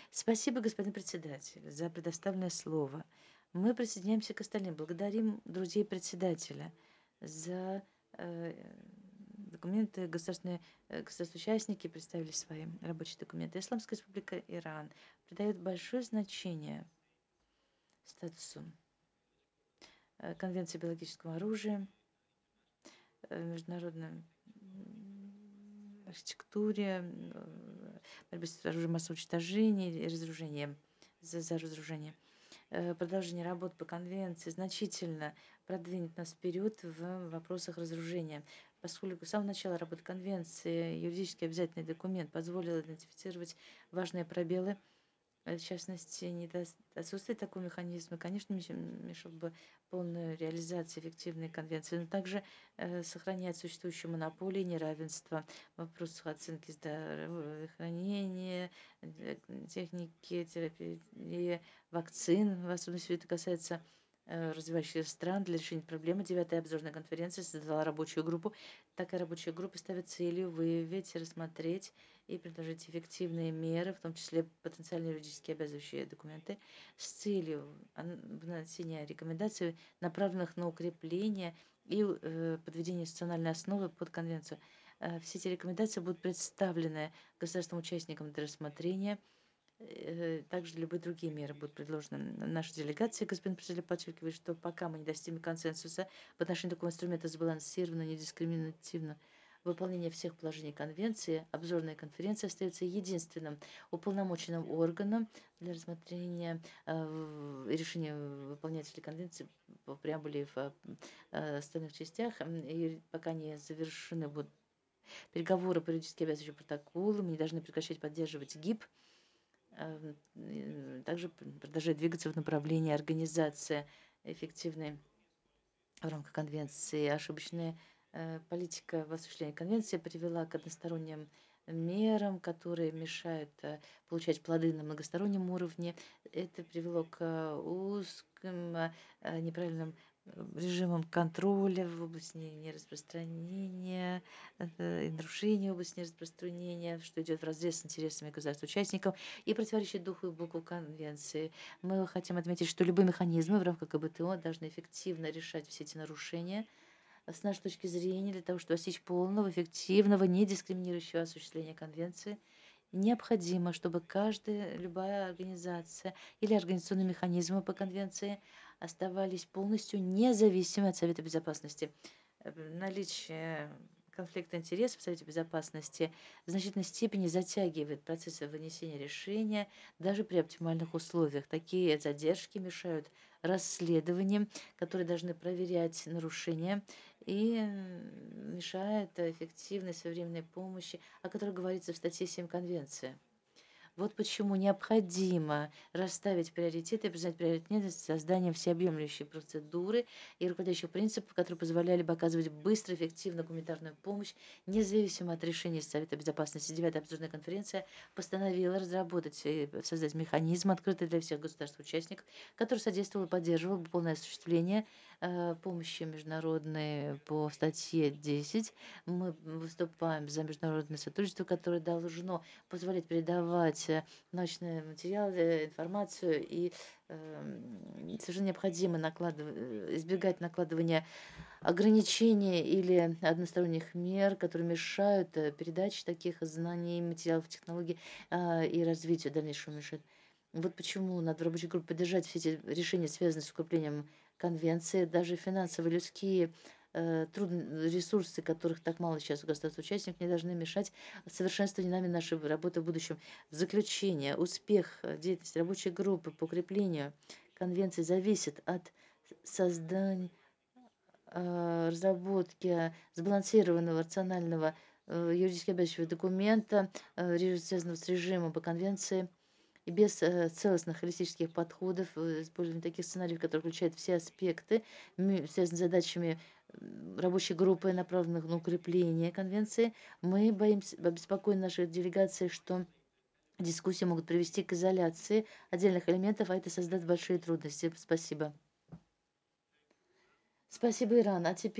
Спасибо, господин председатель, за предоставленное слово. Мы присоединяемся к остальным. Благодарим друзей председателя за документы. Государственные участники представили свои рабочие документы. Исламская республика Иран придает большое значение статусу Конвенции о биологическом оружии, международной архитектуре, борьбе с оружием массового уничтожения и разоружением, за разоружение. Продолжение работы по конвенции значительно продвинет нас вперед в вопросах разоружения, поскольку с самого начала работы конвенции юридически обязательный документ позволил идентифицировать важные пробелы. В частности, отсутствие такого механизма, конечно, мешал бы полную реализацию эффективной конвенции, но также сохраняет существующую монополию, неравенство в вопросах оценки здравоохранения, техники, терапии, вакцин. В особенности это касается развивающихся стран. Для решения проблемы 9-я обзорная конференция создала рабочую группу. Такая рабочая группа ставит целью выявить, рассмотреть и предложить эффективные меры, в том числе потенциально юридически обязывающие документы, с целью внесения рекомендаций, направленных на укрепление и подведение институциональной основы под конвенцию. Все эти рекомендации будут представлены государственным участникам для рассмотрения. Также любые другие меры будут предложены. Наша делегация, господин председатель, подчеркивает, что пока мы не достигнем консенсуса в отношении такого инструмента сбалансированно, недискриминативно выполнение всех положений конвенции, обзорная конференция остается единственным уполномоченным органом для рассмотрения решения выполнять ли конвенции по преамбуле в остальных частях. И пока не завершены будут переговоры по юридически обязывающим протоколу, мы не должны прекращать поддерживать ГИП. Также продолжает двигаться в направлении организации эффективной в рамках конвенции. Ошибочная политика в осуществлении конвенции привела к односторонним мерам, которые мешают получать плоды на многостороннем уровне. Это привело к узким, неправильным режимом контроля в области нераспространения, и нарушения в области нераспространения, что идет вразрез с интересами государств-участников и противоречит духу и букву конвенции. Мы хотим отметить, что любые механизмы в рамках КБТО должны эффективно решать все эти нарушения с нашей точки зрения, для того, чтобы достичь полного, эффективного, недискриминирующего осуществления конвенции. Необходимо, чтобы любая организация или организационные механизмы по конвенции оставались полностью независимы от Совета Безопасности. Наличие конфликта интересов в Совете Безопасности в значительной степени затягивает процессы вынесения решения даже при оптимальных условиях. Такие задержки мешают расследованиям, которые должны проверять нарушения, и мешает эффективной своевременной помощи, о которой говорится в статье 7 Конвенции. Вот почему необходимо расставить приоритеты и признать приоритетность созданием всеобъемлющей процедуры и руководящих принципов, которые позволяли бы оказывать быстро, эффективно гуманитарную помощь, независимо от решений Совета Безопасности. 9-я обзорная конференция постановила разработать и создать механизм, открытый для всех государств-участников, который содействовал и поддерживал бы полное осуществление помощи международной по статье 10. Мы выступаем за международное сотрудничество, которое должно позволять передавать научные материалы, информацию, и совершенно необходимо избегать накладывания ограничений или односторонних мер, которые мешают передаче таких знаний, материалов, технологий и развитию дальнейшего мешают. Вот почему надо в рабочей группе поддержать все эти решения, связанные с укреплением конвенции, даже финансовые, людские ресурсы, которых так мало сейчас у государств-участников, не должны мешать совершенствованию нами нашей работы в будущем. В заключение, успех деятельности рабочей группы по укреплению конвенции зависит от создания, разработки сбалансированного, рационального юридически обязывающего документа, связанного с режимом по конвенции, и без целостных холистических подходов, использования таких сценариев, которые включают все аспекты, связанные с задачами рабочей группы, направленных на укрепление конвенции, мы обеспокоены нашей делегацией, что дискуссии могут привести к изоляции отдельных элементов, а это создаст большие трудности. Спасибо. Спасибо, Иран. А теперь